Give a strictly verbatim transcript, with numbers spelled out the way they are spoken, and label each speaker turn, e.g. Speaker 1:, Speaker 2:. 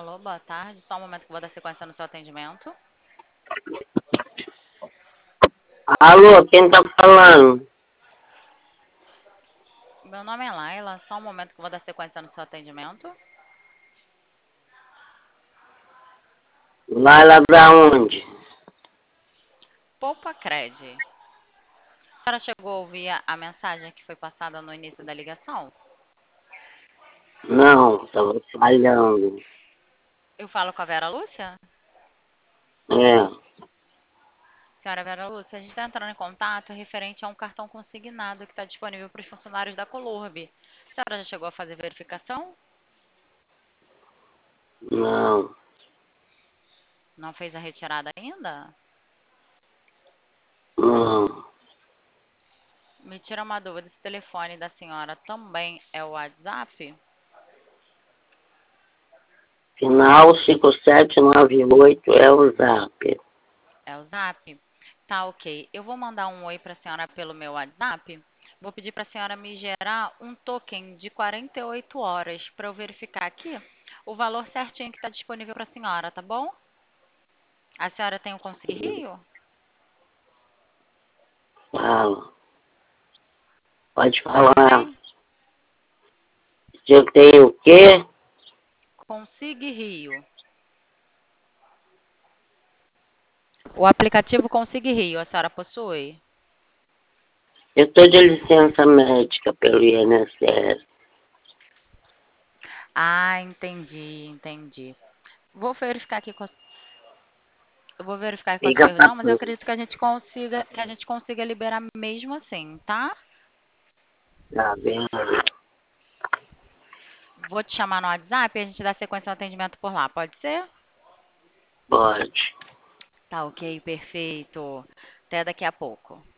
Speaker 1: Alô, boa tarde. Só um momento que eu vou dar sequência no seu atendimento.
Speaker 2: Alô, quem tá falando?
Speaker 1: Meu nome é Laila. Só um momento que eu vou dar sequência no seu atendimento.
Speaker 2: Vai lá pra onde?
Speaker 1: Poupa Cred. A senhora chegou a ouvir a, a mensagem que foi passada no início da ligação?
Speaker 2: Não, tava falhando.
Speaker 1: Eu falo com a Vera Lúcia?
Speaker 2: É,
Speaker 1: Senhora Vera Lúcia, a gente está entrando em contato referente a um cartão consignado que está disponível para os funcionários da Colorbe. A senhora já chegou a fazer verificação?
Speaker 2: não,
Speaker 1: Não fez a retirada ainda?
Speaker 2: não.
Speaker 1: Me tira uma dúvida, esse telefone da senhora também é o WhatsApp?
Speaker 2: Final cinco sete nove oito é o zap.
Speaker 1: É o Zap? Tá, ok. Eu vou mandar um oi para a senhora pelo meu WhatsApp. Vou pedir para a senhora me gerar um token de quarenta e oito horas para eu verificar aqui o valor certinho que está disponível para a senhora, tá bom? A senhora tem o Consegui Rio?
Speaker 2: Fala. Pode
Speaker 1: Não
Speaker 2: falar.
Speaker 1: tem?
Speaker 2: Se eu tenho o quê?
Speaker 1: Consegui Rio. O aplicativo Consegui Rio, a senhora possui?
Speaker 2: Eu tô de licença médica pelo I N S S.
Speaker 1: Ah, entendi, entendi. Vou verificar aqui com a Eu vou verificar com a
Speaker 2: Liga pra
Speaker 1: supervisão, mas eu
Speaker 2: tu.
Speaker 1: acredito que a gente consiga, que a gente consiga liberar mesmo assim, tá?
Speaker 2: Tá vendo?
Speaker 1: Vou te chamar no WhatsApp e a gente dá sequência ao atendimento por lá, pode ser?
Speaker 2: Pode.
Speaker 1: Tá ok, perfeito. Até daqui a pouco.